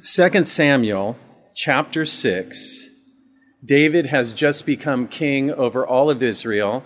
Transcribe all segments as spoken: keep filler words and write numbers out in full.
Second Samuel chapter six, David has just become king over all of Israel,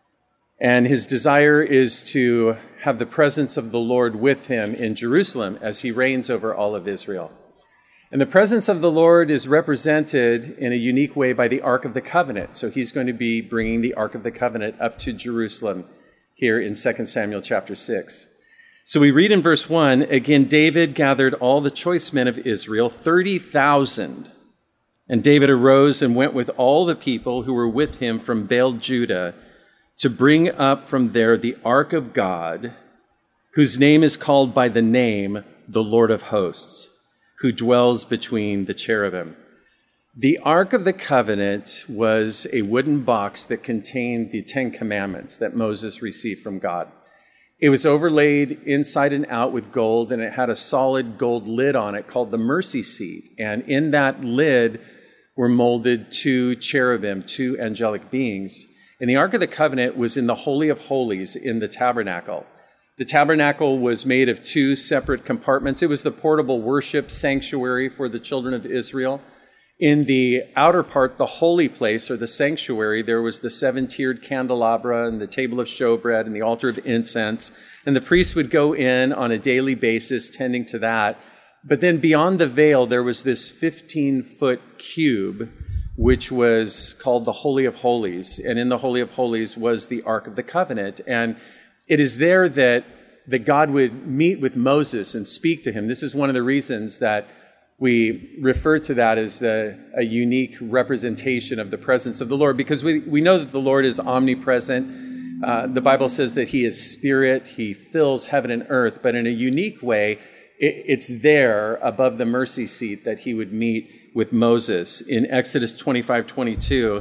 and his desire is to have the presence of the Lord with him in Jerusalem as he reigns over all of Israel. And the presence of the Lord is represented in a unique way by the Ark of the Covenant. So he's going to be bringing the Ark of the Covenant up to Jerusalem here in Second Samuel chapter six. So we read in verse one, again, David gathered all the choice men of Israel, thirty thousand. And David arose and went with all the people who were with him from Baal Judah to bring up from there the Ark of God, whose name is called by the name, the Lord of hosts, who dwells between the cherubim. The Ark of the Covenant was a wooden box that contained the Ten Commandments that Moses received from God. It was overlaid inside and out with gold, and it had a solid gold lid on it called the mercy seat. And in that lid were molded two cherubim, two angelic beings. And the Ark of the Covenant was in the Holy of Holies in the tabernacle. The tabernacle was made of two separate compartments. It was the portable worship sanctuary for the children of Israel. In the outer part, the holy place, or the sanctuary, there was the seven-tiered candelabra and the table of showbread and the altar of incense. And the priest would go in on a daily basis tending to that. But then beyond the veil, there was this fifteen-foot cube, which was called the Holy of Holies. And in the Holy of Holies was the Ark of the Covenant. And it is there that, that God would meet with Moses and speak to him. This is one of the reasons that we refer to that as the, a unique representation of the presence of the Lord, because we, we know that the Lord is omnipresent. Uh, the Bible says that he is spirit, he fills heaven and earth, but in a unique way, it, it's there above the mercy seat that he would meet with Moses. In Exodus twenty-five twenty-two,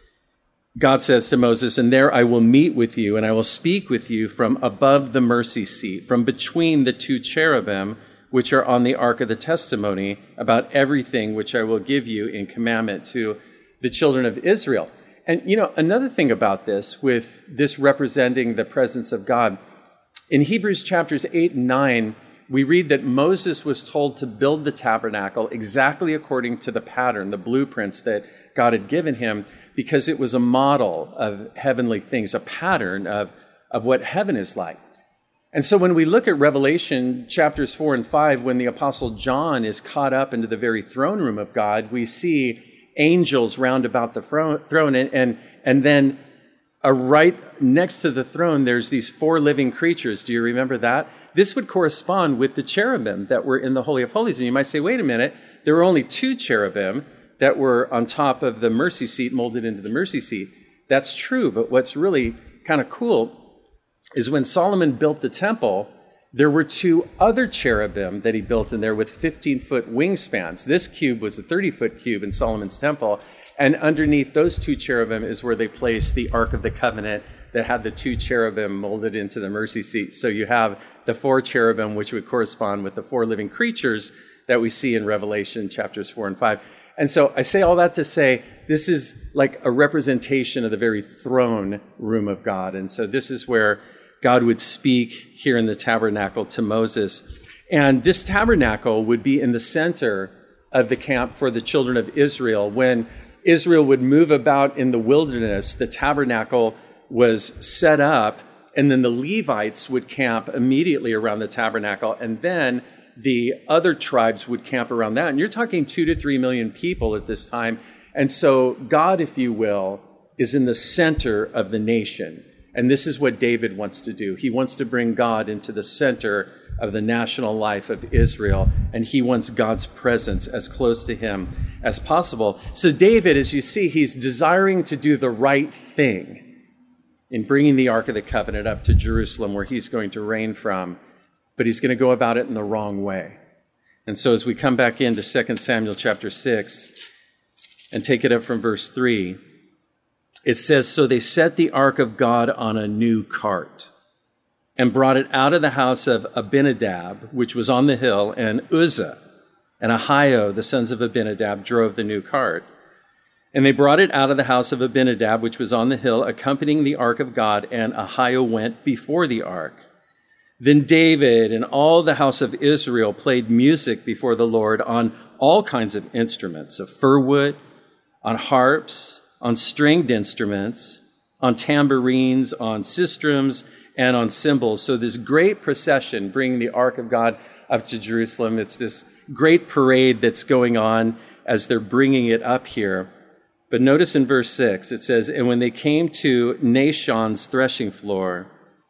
God says to Moses, "And there I will meet with you, and I will speak with you from above the mercy seat, from between the two cherubim, which are on the ark of the testimony, about everything which I will give you in commandment to the children of Israel." And, you know, another thing about this, with this representing the presence of God, in Hebrews chapters eight and nine, we read that Moses was told to build the tabernacle exactly according to the pattern, the blueprints that God had given him, because it was a model of heavenly things, a pattern of, of what heaven is like. And so when we look at Revelation chapters four and five, when the Apostle John is caught up into the very throne room of God, we see angels round about the throne. And, and, and then uh, right next to the throne, there's these four living creatures. Do you remember that? This would correspond with the cherubim that were in the Holy of Holies. And you might say, wait a minute, there were only two cherubim that were on top of the mercy seat, molded into the mercy seat. That's true, but what's really kind of cool is when Solomon built the temple, there were two other cherubim that he built in there with fifteen-foot wingspans. This cube was a thirty-foot cube in Solomon's temple, and underneath those two cherubim is where they placed the Ark of the Covenant that had the two cherubim molded into the mercy seat. So you have the four cherubim, which would correspond with the four living creatures that we see in Revelation chapters four and five. And so I say all that to say, this is like a representation of the very throne room of God. And so this is where God would speak here in the tabernacle to Moses. And this tabernacle would be in the center of the camp for the children of Israel. When Israel would move about in the wilderness, the tabernacle was set up, and then the Levites would camp immediately around the tabernacle, and then the other tribes would camp around that. And you're talking two to three million people at this time. And so God, if you will, is in the center of the nation. And this is what David wants to do. He wants to bring God into the center of the national life of Israel, and he wants God's presence as close to him as possible. So David, as you see, he's desiring to do the right thing in bringing the Ark of the Covenant up to Jerusalem, where he's going to reign from, but he's going to go about it in the wrong way. And so as we come back into Second Samuel chapter six and take it up from verse three, it says, "So they set the ark of God on a new cart and brought it out of the house of Abinadab, which was on the hill, and Uzzah and Ahio, the sons of Abinadab, drove the new cart. And they brought it out of the house of Abinadab, which was on the hill, accompanying the ark of God, and Ahio went before the ark. Then David and all the house of Israel played music before the Lord on all kinds of instruments, of fir wood, on harps, on stringed instruments, on tambourines, on sistrums, and on cymbals. So this great procession bringing the Ark of God up to Jerusalem. It's this great parade that's going on as they're bringing it up here. But notice in verse six, it says, "And when they came to Nashon's threshing floor,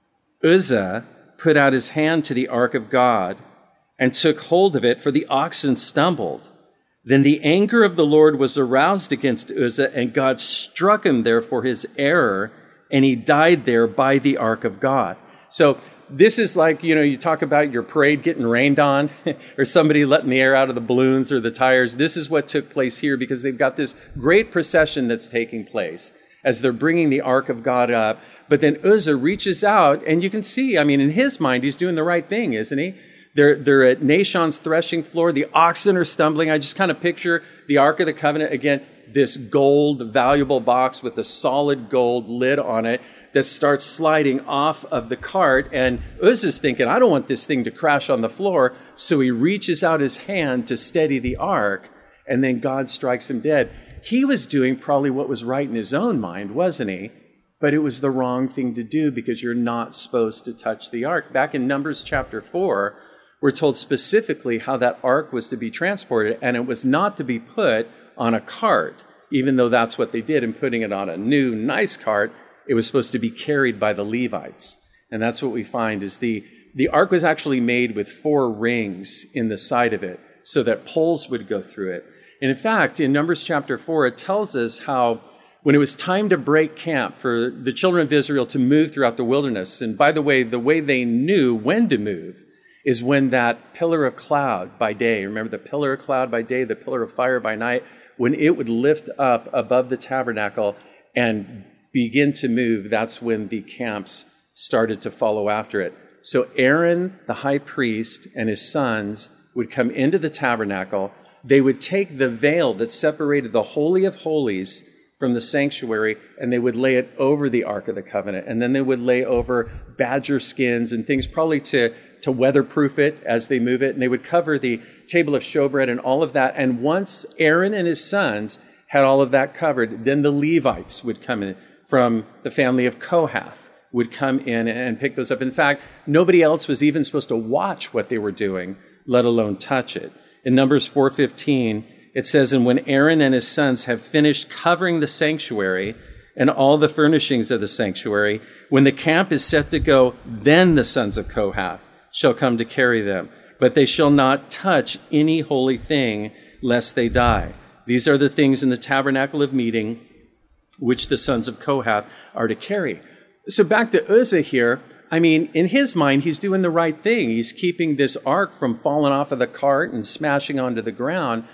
Uzzah put out his hand to the ark of God and took hold of it, for the oxen stumbled. Then the anger of the Lord was aroused against Uzzah, and God struck him there for his error, and he died there by the ark of God." So this is like, you know, you talk about your parade getting rained on or somebody letting the air out of the balloons or the tires. This is what took place here, because they've got this great procession that's taking place as they're bringing the ark of God up. But then Uzzah reaches out, and you can see, I mean, in his mind, he's doing the right thing, isn't he? They're, they're at Nashon's threshing floor. The oxen are stumbling. I just kind of picture the Ark of the Covenant. Again, this gold, valuable box with a solid gold lid on it that starts sliding off of the cart. And Uzzah's thinking, I don't want this thing to crash on the floor. So he reaches out his hand to steady the ark, and then God strikes him dead. He was doing probably what was right in his own mind, wasn't he? But it was the wrong thing to do, because you're not supposed to touch the ark. Back in Numbers chapter four, we're told specifically how that ark was to be transported, and it was not to be put on a cart, even though that's what they did in putting it on a new, nice cart. It was supposed to be carried by the Levites. And that's what we find is the, the ark was actually made with four rings in the side of it so that poles would go through it. And in fact, in Numbers chapter four, it tells us how when it was time to break camp for the children of Israel to move throughout the wilderness, and by the way, the way they knew when to move is when that pillar of cloud by day, remember the pillar of cloud by day, the pillar of fire by night, when it would lift up above the tabernacle and begin to move, that's when the camps started to follow after it. So Aaron, the high priest, and his sons would come into the tabernacle. They would take the veil that separated the Holy of Holies from the sanctuary, and they would lay it over the Ark of the Covenant. And then they would lay over badger skins and things probably to, to weatherproof it as they move it. And they would cover the table of showbread and all of that. And once Aaron and his sons had all of that covered, then the Levites would come in from the family of Kohath, would come in and pick those up. In fact, nobody else was even supposed to watch what they were doing, let alone touch it. In Numbers four fifteen, it says, "And when Aaron and his sons have finished covering the sanctuary and all the furnishings of the sanctuary, when the camp is set to go, then the sons of Kohath shall come to carry them. But they shall not touch any holy thing, lest they die. These are the things in the tabernacle of meeting, which the sons of Kohath are to carry." So back to Uzzah here. I mean, in his mind, he's doing the right thing. He's keeping this ark from falling off of the cart and smashing onto the ground.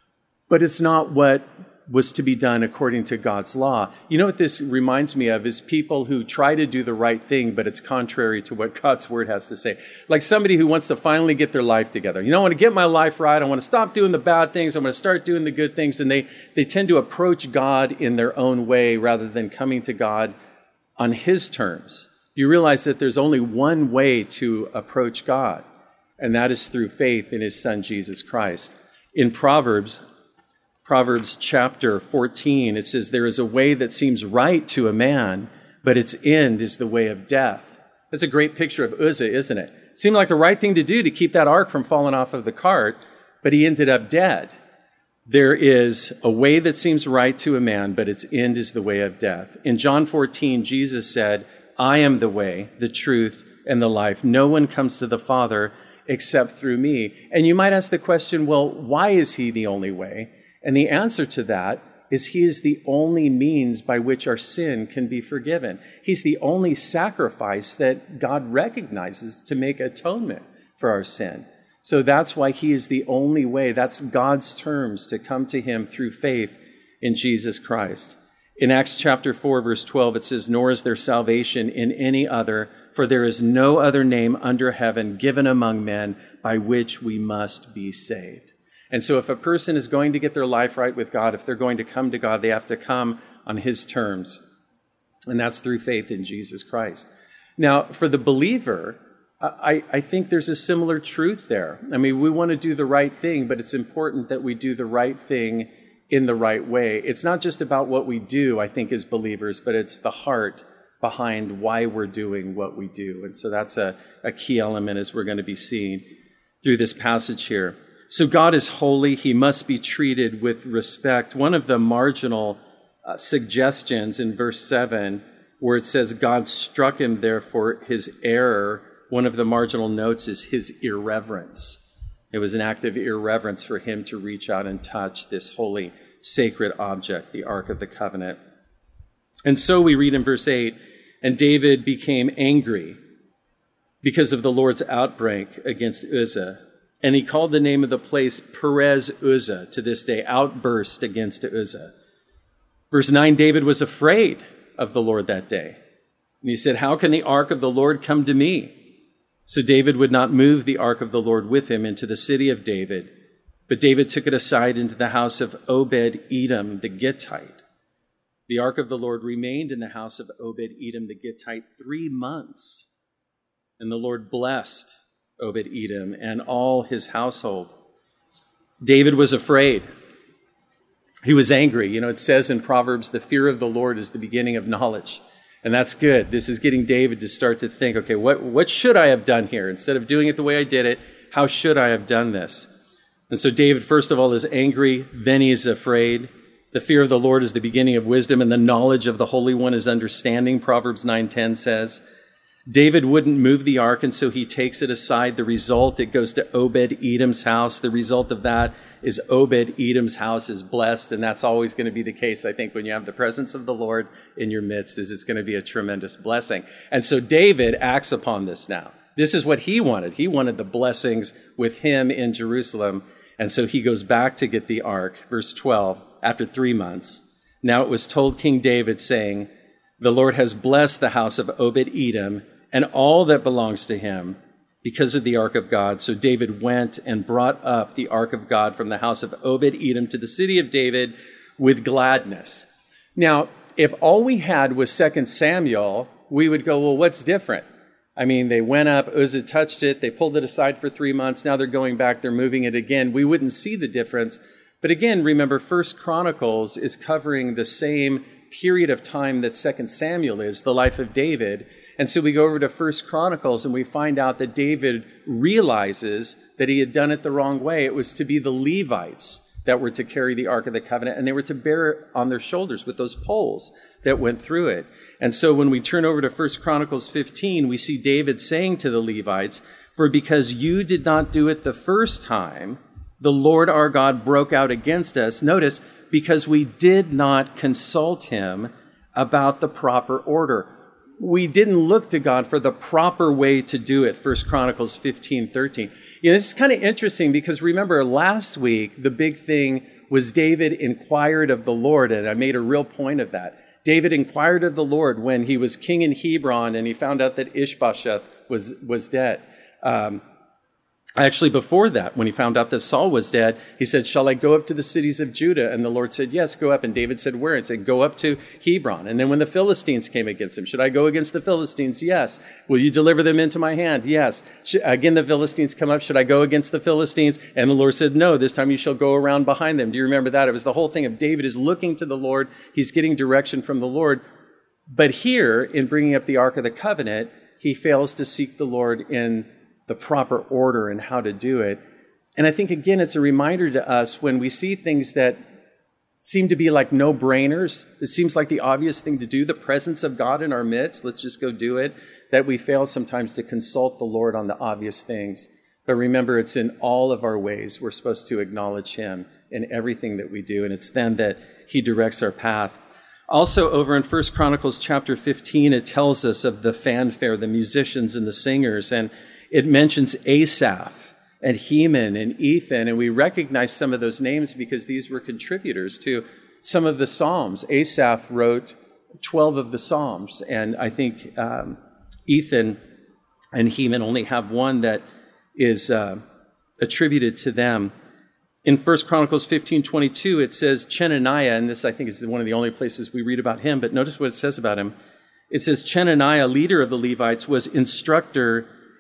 But it's not what was to be done according to God's law. You know what this reminds me of is people who try to do the right thing, but it's contrary to what God's word has to say. Like somebody who wants to finally get their life together. You know, I want to get my life right. I want to stop doing the bad things. I'm going to start doing the good things. And they, they tend to approach God in their own way rather than coming to God on his terms. You realize that there's only one way to approach God, and that is through faith in his son, Jesus Christ. In Proverbs, Proverbs chapter fourteen, it says, "There is a way that seems right to a man, but its end is the way of death." That's a great picture of Uzzah, isn't it? It seemed like the right thing to do to keep that ark from falling off of the cart, but he ended up dead. There is a way that seems right to a man, but its end is the way of death. In John fourteen, Jesus said, "I am the way, the truth, and the life. No one comes to the Father except through me." And you might ask the question, well, why is he the only way? And the answer to that is he is the only means by which our sin can be forgiven. He's the only sacrifice that God recognizes to make atonement for our sin. So that's why he is the only way. That's God's terms to come to him through faith in Jesus Christ. In Acts chapter four, verse twelve, it says, "Nor is there salvation in any other, for there is no other name under heaven given among men by which we must be saved." And so if a person is going to get their life right with God, if they're going to come to God, they have to come on his terms. And that's through faith in Jesus Christ. Now, for the believer, I, I think there's a similar truth there. I mean, we want to do the right thing, but it's important that we do the right thing in the right way. It's not just about what we do, I think, as believers, but it's the heart behind why we're doing what we do. And so that's a, a key element as we're going to be seeing through this passage here. So God is holy. He must be treated with respect. One of the marginal uh, suggestions in verse seven, where it says God struck him there for his error, one of the marginal notes is his irreverence. It was an act of irreverence for him to reach out and touch this holy, sacred object, the Ark of the Covenant. And so we read in verse eight, and David became angry because of the Lord's outbreak against Uzzah. And he called the name of the place Perez Uzzah to this day, outburst against Uzzah. Verse nine, David was afraid of the Lord that day. And he said, how can the ark of the Lord come to me? So David would not move the ark of the Lord with him into the city of David, but David took it aside into the house of Obed-Edom the Gittite. The ark of the Lord remained in the house of Obed-Edom the Gittite three months, and the Lord blessed Obed-Edom and all his household. David was afraid. He was angry. You know, it says in Proverbs, the fear of the Lord is the beginning of knowledge. And that's good. This is getting David to start to think, okay, what, what should I have done here? Instead of doing it the way I did it, how should I have done this? And so David, first of all, is angry. Then he is afraid. The fear of the Lord is the beginning of wisdom, and the knowledge of the Holy One is understanding, Proverbs nine ten says. David wouldn't move the ark, and so he takes it aside. The result, it goes to Obed-Edom's house. The result of that is Obed-Edom's house is blessed, and that's always going to be the case, I think, when you have the presence of the Lord in your midst, is it's going to be a tremendous blessing. And so David acts upon this now. This is what he wanted. He wanted the blessings with him in Jerusalem, and so he goes back to get the ark. Verse twelve, after three months, now it was told King David, saying, the Lord has blessed the house of Obed-Edom and all that belongs to him because of the ark of God. So David went and brought up the ark of God from the house of Obed-Edom to the city of David with gladness. Now, if all we had was Second Samuel, we would go, well, what's different? I mean, they went up, Uzzah touched it, they pulled it aside for three months, now they're going back, they're moving it again. We wouldn't see the difference. But again, remember, First Chronicles is covering the same period of time that Second Samuel is, the life of David. And so we go over to First Chronicles and we find out that David realizes that he had done it the wrong way. It was to be the Levites that were to carry the Ark of the Covenant, and they were to bear it on their shoulders with those poles that went through it. And so when we turn over to First Chronicles fifteen, we see David saying to the Levites, for because you did not do it the first time, the Lord our God broke out against us. Notice, because we did not consult him about the proper order. We didn't look to God for the proper way to do it, First Chronicles fifteen thirteen. You know, this is kind of interesting because remember last week, the big thing was David inquired of the Lord, and I made a real point of that. David inquired of the Lord when he was king in Hebron and he found out that Ishbosheth was, was dead. Um, Actually, before that, when he found out that Saul was dead, he said, shall I go up to the cities of Judah? And the Lord said, yes, go up. And David said, where? And said, go up to Hebron. And then when the Philistines came against him, should I go against the Philistines? Yes. Will you deliver them into my hand? Yes. Again, the Philistines come up. Should I go against the Philistines? And the Lord said, no, this time you shall go around behind them. Do you remember that? It was the whole thing of David is looking to the Lord. He's getting direction from the Lord. But here, in bringing up the Ark of the Covenant, he fails to seek the Lord in the proper order and how to do it. And I think, again, it's a reminder to us when we see things that seem to be like no-brainers, it seems like the obvious thing to do, the presence of God in our midst, let's just go do it, that we fail sometimes to consult the Lord on the obvious things. But remember, it's in all of our ways we're supposed to acknowledge him in everything that we do, and it's then that he directs our path. Also, over in First Chronicles chapter fifteen, it tells us of the fanfare, the musicians and the singers, and it mentions Asaph and Heman and Ethan, and we recognize some of those names because these were contributors to some of the Psalms. Asaph wrote twelve of the Psalms, and I think um, Ethan and Heman only have one that is uh, attributed to them. In First Chronicles fifteen twenty-two, it says Chenaniah, and this I think is one of the only places we read about him, but notice what it says about him. It says Chenaniah, leader of the Levites, was instructor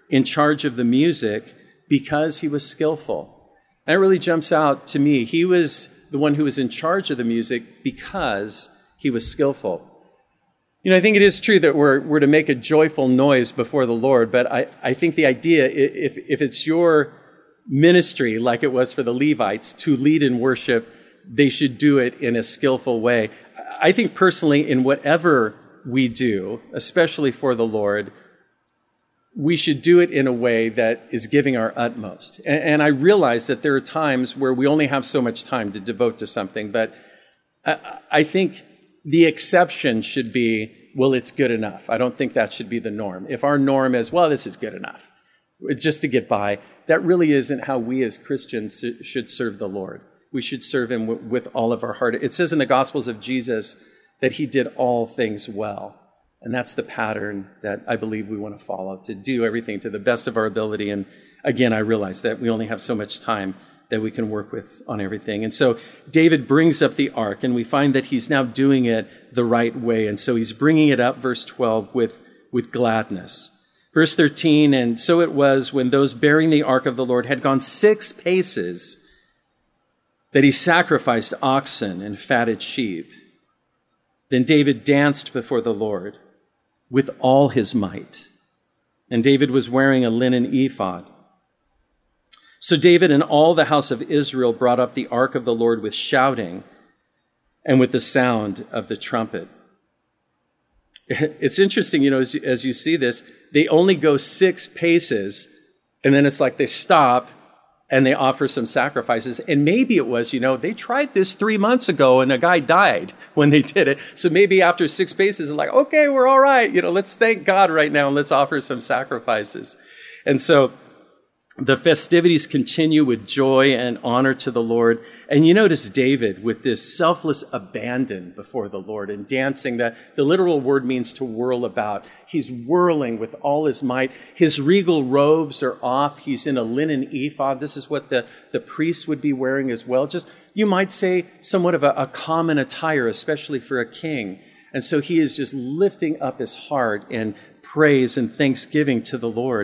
in charge of the music because he was skillful. That really jumps out to me. He was the one who was in charge of the music because he was skillful. You know, I think it is true that we're, we're to make a joyful noise before the Lord, but I, I think the idea, if, if it's your ministry, like it was for the Levites, to lead in worship, they should do it in a skillful way. I think personally, in whatever we do, especially for the Lord, we should do it in a way that is giving our utmost. And, and I realize that there are times where we only have so much time to devote to something, but I, I think the exception should be, well, it's good enough. I don't think that should be the norm. If our norm is, well, this is good enough, just to get by, that really isn't how we as Christians should serve the Lord. We should serve him w- with all of our heart. It says in the Gospels of Jesus that he did all things well. And that's the pattern that I believe we want to follow, to do everything to the best of our ability. And again, I realize that we only have so much time that we can work with on everything. And so David brings up the ark, and we find that he's now doing it the right way. And so he's bringing it up, verse twelve, with, with gladness. Verse thirteen, and so it was when those bearing the ark of the Lord had gone six paces that he sacrificed oxen and fatted sheep. Then David danced before the Lord with all his might. And David was wearing a linen ephod. So David and all the house of Israel brought up the ark of the Lord with shouting and with the sound of the trumpet. It's interesting, you know, as you, as you see this, they only go six paces, and then it's like they stop and they offer some sacrifices. And maybe it was, you know, they tried this three months ago and a guy died when they did it. So maybe after six paces, it's like, okay, we're all right. You know, let's thank God right now and let's offer some sacrifices. And so the festivities continue with joy and honor to the Lord. And you notice David with this selfless abandon before the Lord and dancing. The, the literal word means to whirl about. He's whirling with all his might. His regal robes are off. He's in a linen ephod. This is what the, the priests would be wearing as well. Just, you might say, somewhat of a, a common attire, especially for a king. And so he is just lifting up his heart in praise and thanksgiving to the Lord.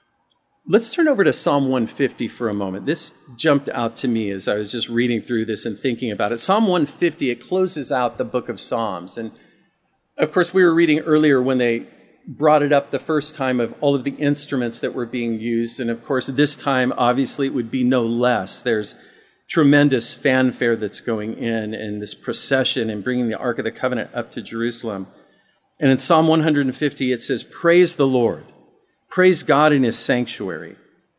Let's turn over to Psalm one fifty for a moment. This jumped out to me as I was just reading through this and thinking about it. Psalm one fifty, it closes out the book of Psalms. And of course, we were reading earlier when they brought it up the first time of all of the instruments that were being used. And of course, this time, obviously, it would be no less. There's tremendous fanfare that's going in and this procession and bringing the Ark of the Covenant up to Jerusalem. And in Psalm one fifty, it says, "Praise the Lord. Praise God in his sanctuary.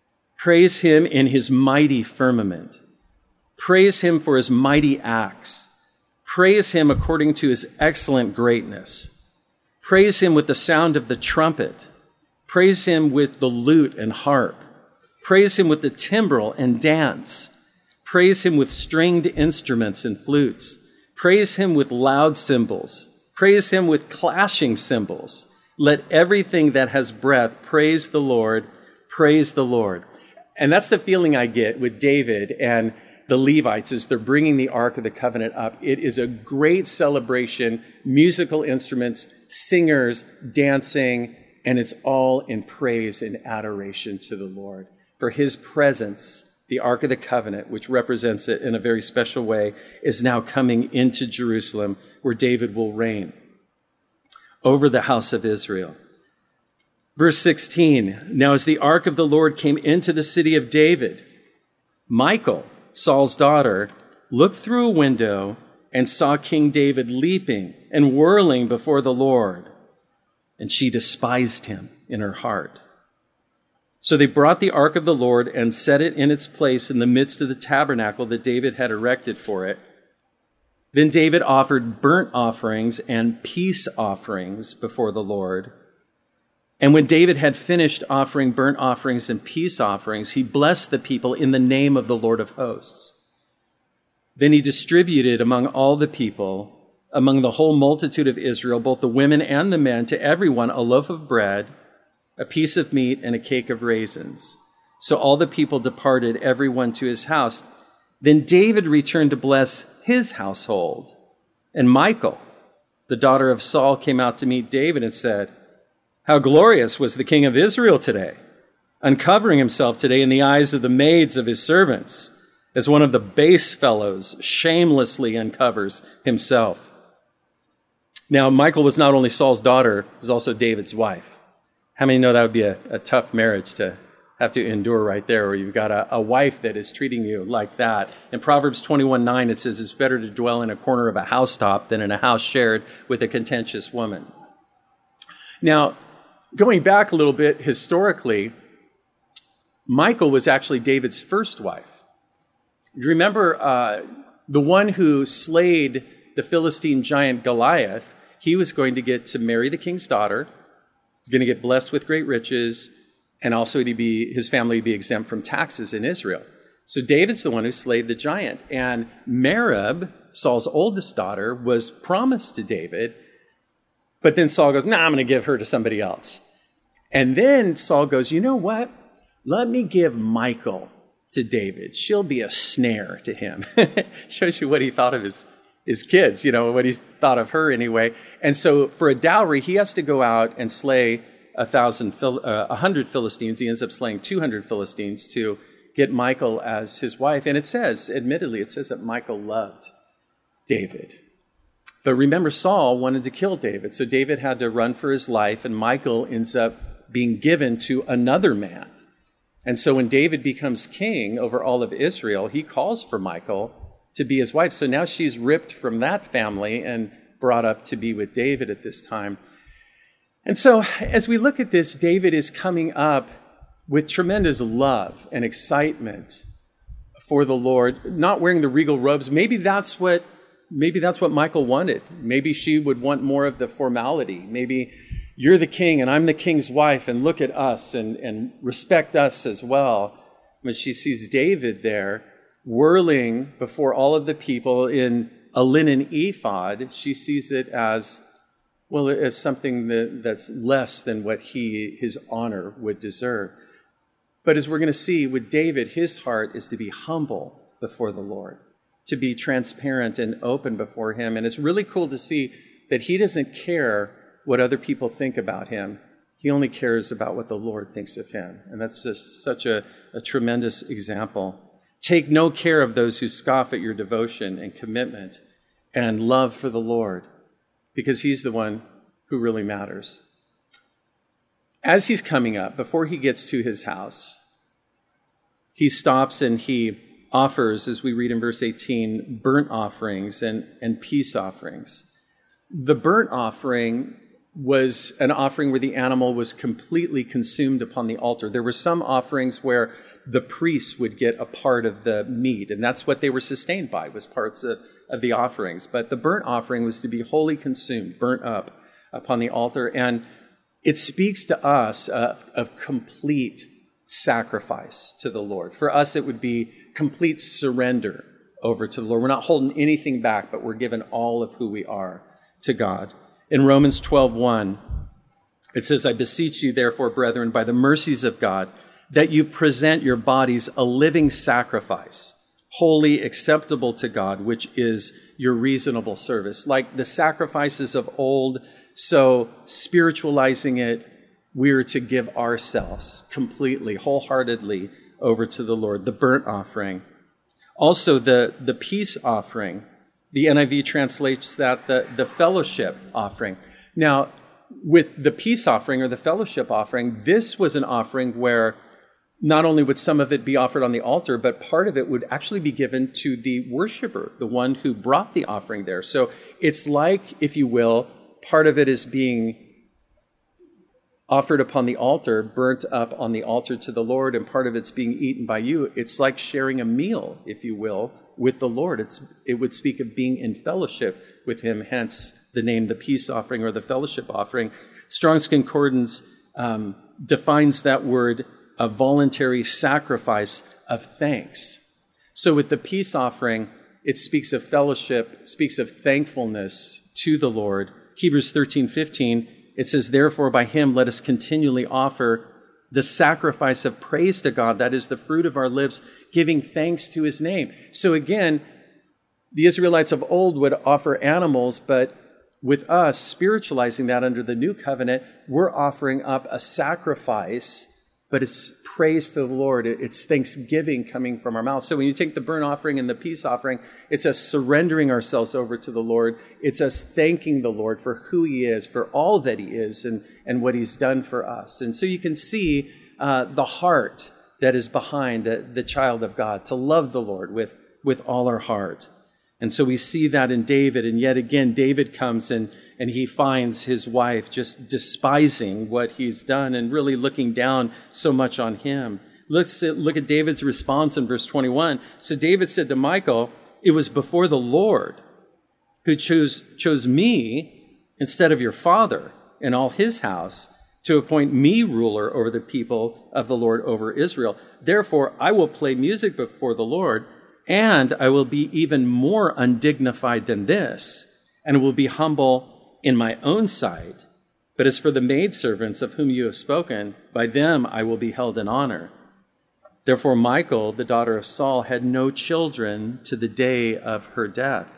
Praise him in his mighty firmament. Praise him for his mighty acts. Praise him according to his excellent greatness. Praise him with the sound of the trumpet. Praise him with the lute and harp. Praise him with the timbrel and dance. Praise him with stringed instruments and flutes. Praise him with loud cymbals. Praise him with clashing cymbals. Let everything that has breath praise the Lord, praise the Lord." And that's the feeling I get with David and the Levites as they're bringing the Ark of the Covenant up. It is a great celebration, musical instruments, singers, dancing, and it's all in praise and adoration to the Lord. For his presence, the Ark of the Covenant, which represents it in a very special way, is now coming into Jerusalem where David will reign over the house of Israel. Verse sixteen, "Now as the ark of the Lord came into the city of David, Michal, Saul's daughter, looked through a window and saw King David leaping and whirling before the Lord, and she despised him in her heart. So they brought the ark of the Lord and set it in its place in the midst of the tabernacle that David had erected for it. Then David offered burnt offerings and peace offerings before the Lord. And when David had finished offering burnt offerings and peace offerings, he blessed the people in the name of the Lord of hosts. Then he distributed among all the people, among the whole multitude of Israel, both the women and the men, to everyone a loaf of bread, a piece of meat, and a cake of raisins. So all the people departed, everyone to his house. Then David returned to bless his household. And Michal, the daughter of Saul, came out to meet David and said, 'How glorious was the king of Israel today, uncovering himself today in the eyes of the maids of his servants, as one of the base fellows shamelessly uncovers himself. Now, Michal was not only Saul's daughter, was also David's wife. How many know that would be a, a tough marriage to have to endure right there, where you've got a, a wife that is treating you like that? In Proverbs twenty-one nine, it says, it's better to dwell in a corner of a housetop than in a house shared with a contentious woman. Now, going back a little bit historically, Michal was actually David's first wife. Do you remember uh, the one who slayed the Philistine giant Goliath? He was going to get to marry the king's daughter. He's going to get blessed with great riches, and also to be, his family would be exempt from taxes in Israel. So David's the one who slayed the giant. And Merab, Saul's oldest daughter, was promised to David. But then Saul goes, nah, I'm going to give her to somebody else. And then Saul goes, you know what? Let me give Michal to David. She'll be a snare to him. Shows you what he thought of his, his kids, you know, what he thought of her anyway. And so for a dowry, he has to go out and slay a thousand, uh, a hundred Philistines. He ends up slaying two hundred Philistines to get Michal as his wife. And it says, admittedly, it says that Michal loved David. But remember, Saul wanted to kill David. So David had to run for his life, and Michal ends up being given to another man. And so when David becomes king over all of Israel, he calls for Michal to be his wife. So now she's ripped from that family and brought up to be with David at this time. And so as we look at this, David is coming up with tremendous love and excitement for the Lord, not wearing the regal robes. Maybe that's what, maybe that's what Michal wanted. Maybe she would want more of the formality. Maybe you're the king and I'm the king's wife, and look at us and, and respect us as well. When she sees David there whirling before all of the people in a linen ephod, she sees it as, well, as something that, that's less than what he, his honor would deserve. But as we're going to see with David, his heart is to be humble before the Lord, to be transparent and open before him. And it's really cool to see that he doesn't care what other people think about him. He only cares about what the Lord thinks of him. And that's just such a, a tremendous example. Take no care of those who scoff at your devotion and commitment and love for the Lord, because he's the one who really matters. As he's coming up, before he gets to his house, he stops and he offers, as we read in verse eighteen, burnt offerings and, and peace offerings. The burnt offering was an offering where the animal was completely consumed upon the altar. There were some offerings where the priests would get a part of the meat, and that's what they were sustained by, was parts of, of the offerings. But the burnt offering was to be wholly consumed, burnt up upon the altar. And it speaks to us of, of complete sacrifice to the Lord. For us, it would be complete surrender over to the Lord. We're not holding anything back, but we're given all of who we are to God. In Romans twelve one, it says, I beseech you, therefore, brethren, by the mercies of God, that you present your bodies a living sacrifice, wholly acceptable to God, which is your reasonable service. Like the sacrifices of old, so spiritualizing it, we're to give ourselves completely, wholeheartedly over to the Lord, the burnt offering. Also, the, the peace offering. The N I V translates that the, the fellowship offering. Now, with the peace offering or the fellowship offering, this was an offering where not only would some of it be offered on the altar, but part of it would actually be given to the worshiper, the one who brought the offering there. So it's like, if you will, part of it is being offered upon the altar, burnt up on the altar to the Lord, and part of it's being eaten by you. It's like sharing a meal, if you will, with the Lord. It's, it would speak of being in fellowship with him, hence the name, the peace offering or the fellowship offering. Strong's Concordance um, defines that word a voluntary sacrifice of thanks. So with the peace offering, it speaks of fellowship, speaks of thankfulness to the Lord. Hebrews thirteen fifteen, it says, therefore by him let us continually offer the sacrifice of praise to God, that is the fruit of our lips, giving thanks to his name. So again, the Israelites of old would offer animals, but with us spiritualizing that under the new covenant, we're offering up a sacrifice but it's praise to the Lord. It's thanksgiving coming from our mouth. So when you take the burnt offering and the peace offering, it's us surrendering ourselves over to the Lord. It's us thanking the Lord for who he is, for all that he is, and, and what he's done for us. And so you can see uh, the heart that is behind the, the child of God, to love the Lord with, with all our heart. And so we see that in David. And yet again, David comes and, and he finds his wife just despising what he's done and really looking down so much on him. Let's look at David's response in verse twenty-one. So David said to Michal, "It was before the Lord who chose, chose me instead of your father and all his house to appoint me ruler over the people of the Lord over Israel. Therefore, I will play music before the Lord, and I will be even more undignified than this, and will be humble in my own sight. But as for the maidservants of whom you have spoken, by them I will be held in honor." Therefore Michal, the daughter of Saul, had no children to the day of her death.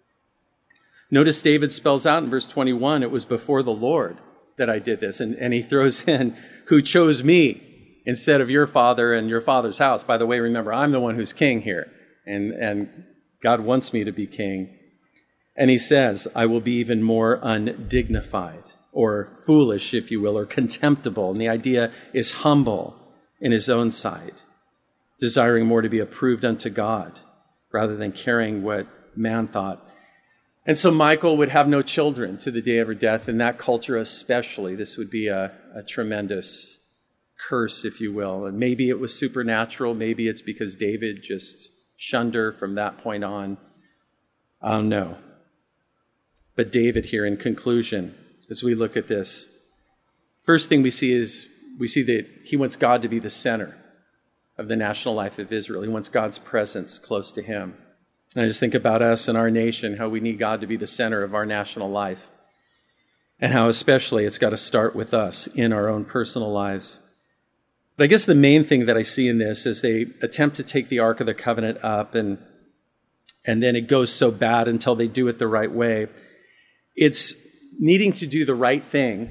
Notice David spells out in verse twenty-one, it was before the Lord that I did this. And, and he throws in, who chose me instead of your father and your father's house. By the way, remember, I'm the one who's king here. And, and God wants me to be king. And he says, I will be even more undignified, or foolish, if you will, or contemptible. And the idea is humble in his own sight, desiring more to be approved unto God rather than caring what man thought. And so Michal would have no children to the day of her death. In that culture especially, this would be a, a tremendous curse, if you will. And maybe it was supernatural. Maybe it's because David just shunned her from that point on. I don't know. But David here, in conclusion, as we look at this, first thing we see is we see that he wants God to be the center of the national life of Israel. He wants God's presence close to him. And I just think about us and our nation, how we need God to be the center of our national life, and how especially it's got to start with us in our own personal lives. But I guess the main thing that I see in this is they attempt to take the Ark of the Covenant up, and, and then it goes so bad until they do it the right way. It's needing to do the right thing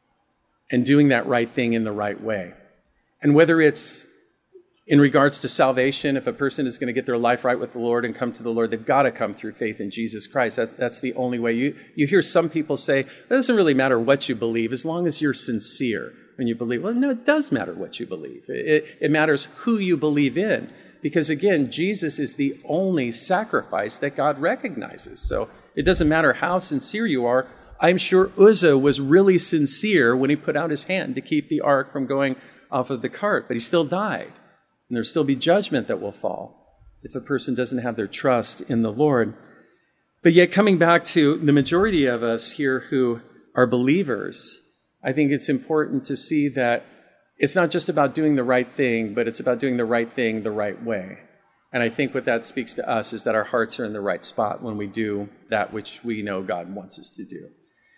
and doing that right thing in the right way. And whether it's in regards to salvation, if a person is going to get their life right with the Lord and come to the Lord, they've got to come through faith in Jesus Christ. That's, that's the only way. You, you hear some people say, it doesn't really matter what you believe as long as you're sincere when you believe. Well, no, it does matter what you believe. It, it matters who you believe in. Because again, Jesus is the only sacrifice that God recognizes. So it doesn't matter how sincere you are. I'm sure Uzzah was really sincere when he put out his hand to keep the ark from going off of the cart, but he still died. And there'll still be judgment that will fall if a person doesn't have their trust in the Lord. But yet, coming back to the majority of us here who are believers, I think it's important to see that it's not just about doing the right thing, but it's about doing the right thing the right way. And I think what that speaks to us is that our hearts are in the right spot when we do that which we know God wants us to do.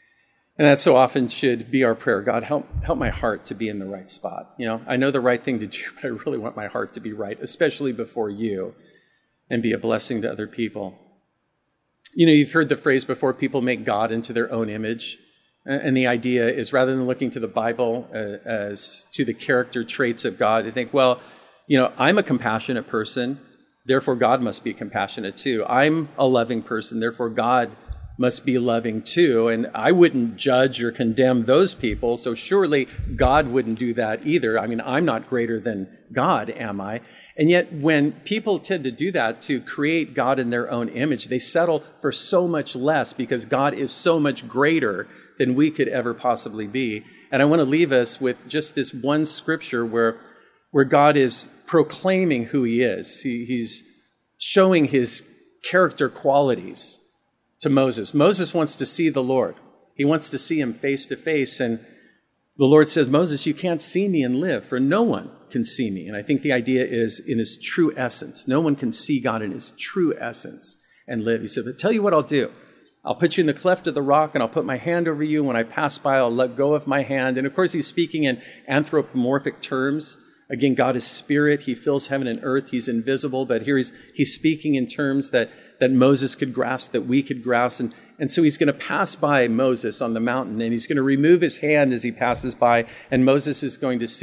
And that so often should be our prayer. God, help help my heart to be in the right spot. You know, I know the right thing to do, but I really want my heart to be right, especially before you, and be a blessing to other people. You know, you've heard the phrase before, people make God into their own image. And the idea is rather than looking to the Bible uh, as to the character traits of God, they think, well, you know, I'm a compassionate person, therefore God must be compassionate too. I'm a loving person, therefore God must be loving too. And I wouldn't judge or condemn those people, so surely God wouldn't do that either. I mean, I'm not greater than God, am I? And yet when people tend to do that, to create God in their own image, they settle for so much less because God is so much greater than we could ever possibly be. And I want to leave us with just this one scripture where, where God is proclaiming who he is. He, he's showing his character qualities to Moses. Moses wants to see the Lord. He wants to see him face to face. And the Lord says, Moses, you can't see me and live, for no one can see me. And I think the idea is in his true essence. No one can see God in his true essence and live. He said, but tell you what I'll do. I'll put you in the cleft of the rock, and I'll put my hand over you. When I pass by, I'll let go of my hand. And of course, he's speaking in anthropomorphic terms. Again, God is spirit. He fills heaven and earth. He's invisible. But here he's, he's speaking in terms that, that Moses could grasp, that we could grasp. And, and so he's going to pass by Moses on the mountain, and he's going to remove his hand as he passes by. And Moses is going to see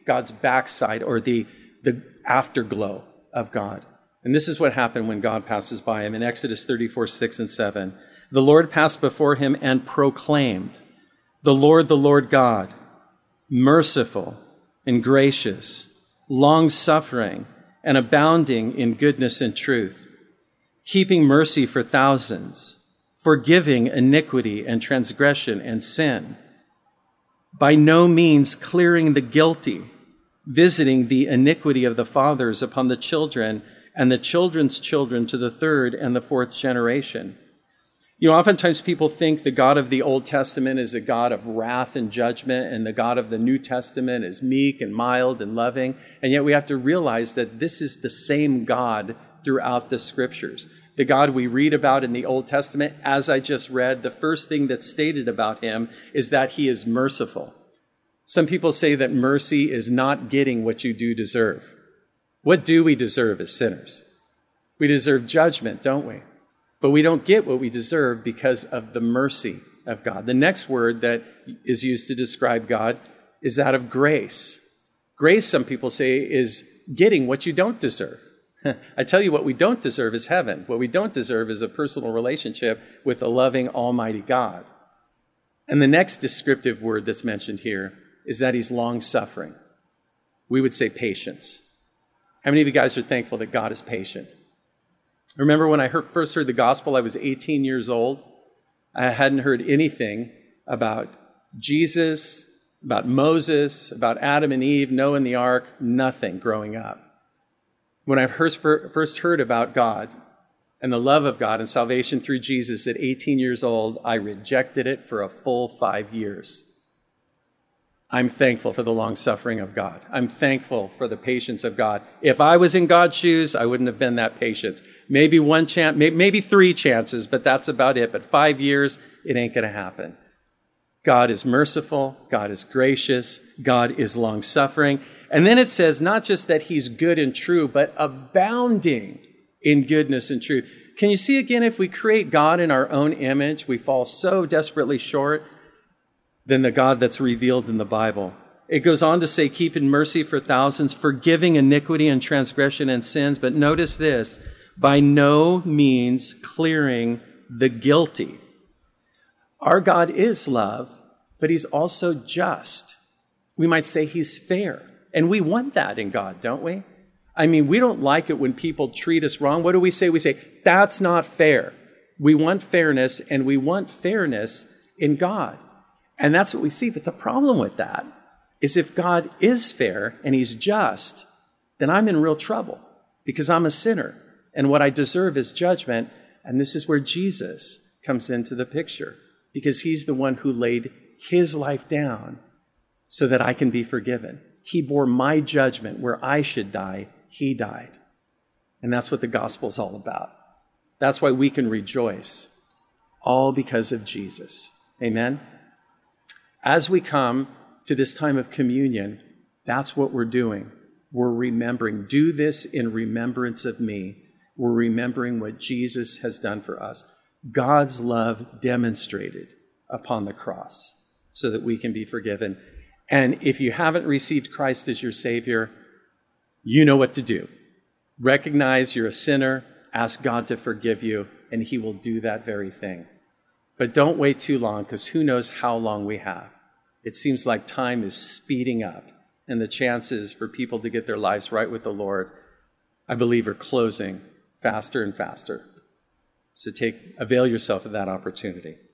God's backside or the, the afterglow of God. And this is what happened when God passes by him in Exodus thirty-four, six and seven. The Lord passed before him and proclaimed, "The Lord, the Lord God, merciful and gracious, long-suffering and abounding in goodness and truth, keeping mercy for thousands, forgiving iniquity and transgression and sin, by no means clearing the guilty, visiting the iniquity of the fathers upon the children and the children's children to the third and the fourth generation." You know, oftentimes people think the God of the Old Testament is a God of wrath and judgment, and the God of the New Testament is meek and mild and loving. And yet we have to realize that this is the same God throughout the scriptures. The God we read about in the Old Testament, as I just read, the first thing that's stated about him is that he is merciful. Some people say that mercy is not getting what you do deserve. What do we deserve as sinners? We deserve judgment, don't we? But we don't get what we deserve because of the mercy of God. The next word that is used to describe God is that of grace. Grace, some people say, is getting what you don't deserve. I tell you, what we don't deserve is heaven. What we don't deserve is a personal relationship with a loving, almighty God. And the next descriptive word that's mentioned here is that he's long-suffering. We would say patience. How many of you guys are thankful that God is patient? Remember when I heard, first heard the gospel, I was eighteen years old. I hadn't heard anything about Jesus, about Moses, about Adam and Eve, Noah and the ark, nothing growing up. When I first, first heard about God and the love of God and salvation through Jesus at eighteen years old, I rejected it for a full five years. I'm thankful for the long suffering of God. I'm thankful for the patience of God. If I was in God's shoes, I wouldn't have been that patient. Maybe one chance, maybe three chances, but that's about it. But five years, it ain't going to happen. God is merciful. God is gracious. God is long suffering. And then it says not just that he's good and true, but abounding in goodness and truth. Can you see again, if we create God in our own image, we fall so desperately short than the God that's revealed in the Bible. It goes on to say, keeping mercy for thousands, forgiving iniquity and transgression and sins. But notice this, by no means clearing the guilty. Our God is love, but he's also just. We might say he's fair. And we want that in God, don't we? I mean, we don't like it when people treat us wrong. What do we say? We say, that's not fair. We want fairness, and we want fairness in God. And that's what we see. But the problem with that is if God is fair and he's just, then I'm in real trouble because I'm a sinner. And what I deserve is judgment. And this is where Jesus comes into the picture because he's the one who laid his life down so that I can be forgiven. He bore my judgment where I should die. He died. And that's what the gospel's all about. That's why we can rejoice, all because of Jesus. Amen? As we come to this time of communion, that's what we're doing. We're remembering. Do this in remembrance of me. We're remembering what Jesus has done for us. God's love demonstrated upon the cross so that we can be forgiven. And if you haven't received Christ as your Savior, you know what to do. Recognize you're a sinner, ask God to forgive you, and he will do that very thing. But don't wait too long, because who knows how long we have. It seems like time is speeding up, and the chances for people to get their lives right with the Lord, I believe, are closing faster and faster. So take avail yourself of that opportunity.